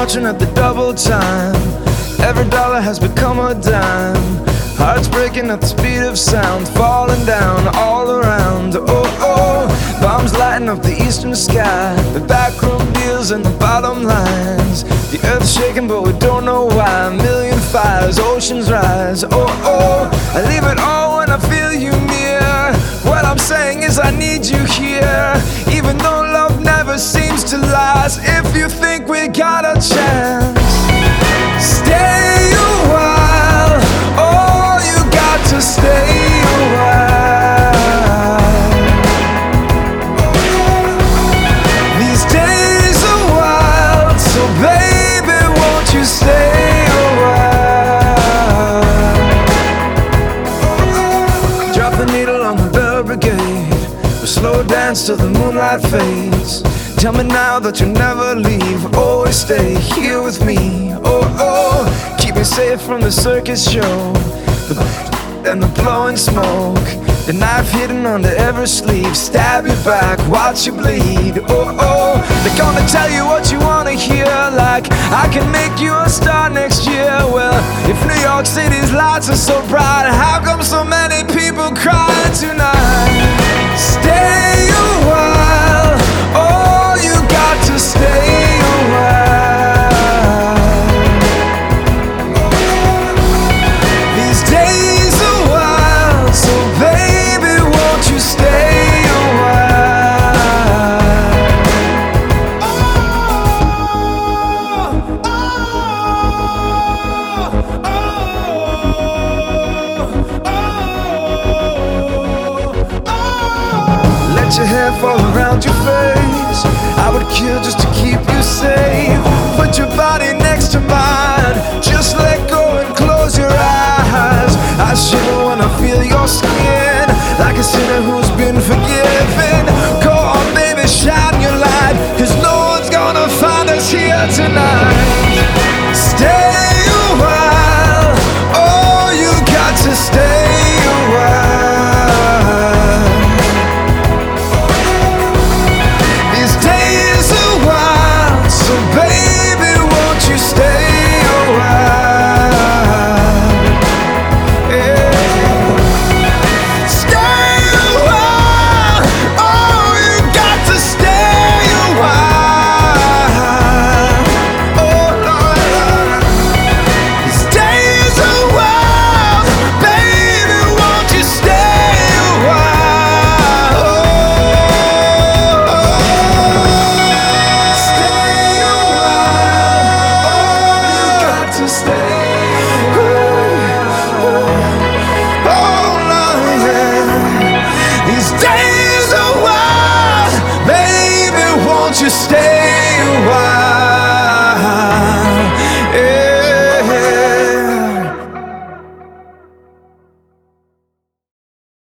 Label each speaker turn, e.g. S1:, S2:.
S1: approaching at the double time. Every dollar has become a dime. Hearts breaking at the speed of sound, falling down all around. Oh, oh, bombs lighting up the eastern sky. The backroom deals and the bottom lines. The earth's shaking but we don't know why. A million fires, oceans rise. Oh, oh, I leave it all when I feel you near. What I'm saying is I need you here. Even though love never seems to last. If you think we got a chance, stay a while. Oh, you got to stay a while. These days are wild, so baby, won't you stay a while? Drop the needle on the bell brigade. We'll slow dance till the moonlight fades. Tell me now that you'll never leave. Always stay here with me. Oh, oh, keep me safe from the circus show, and the blowing smoke. The knife hidden under every sleeve. Stab you back, watch you bleed. Oh, oh, they're gonna tell you what you wanna hear. Like, I can make you a star next year. Well, if New York City's lights are so bright, how come so many people cry tonight? Stay a while. Oh, you got to stay a while. These days are wild, so baby, won't you stay a while? Oh, oh, oh, oh, oh. Let your hair fall around your face. I would kill just to keep you safe. Put your body next to mine. Just let go and close your eyes. I shiver when I feel your skin, like a sinner who's been forgiven. Go on, baby, shine your light, 'cause no one's gonna find us here tonight. Stay a while. Oh, you got to stay a while. These days are wild, so baby, won't you stay a while? Yeah. Stay a while. Oh, you got to stay a while. Oh, Lord. These days are wild, baby, won't you stay a while? Oh, stay a while. Oh, you got to stay a while. Oh, Lord, yeah. These days are wild, baby, won't you stay a while?